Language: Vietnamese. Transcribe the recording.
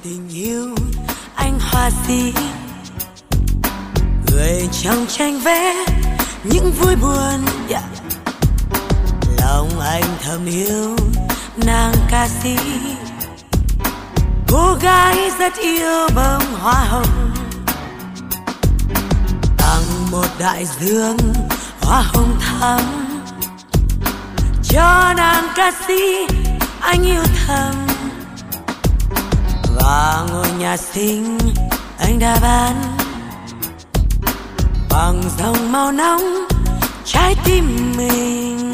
tình yêu anh họa sĩ, người trong tranh vẽ những vui buồn. Lòng anh thầm yêu nàng ca sĩ, cô gái rất yêu bông hoa hồng, tặng một đại dương hoa hồng thắm cho nàng ca sĩ anh yêu thầm. Và ngôi nhà xinh anh đã bán bằng dòng màu nóng trái tim mình.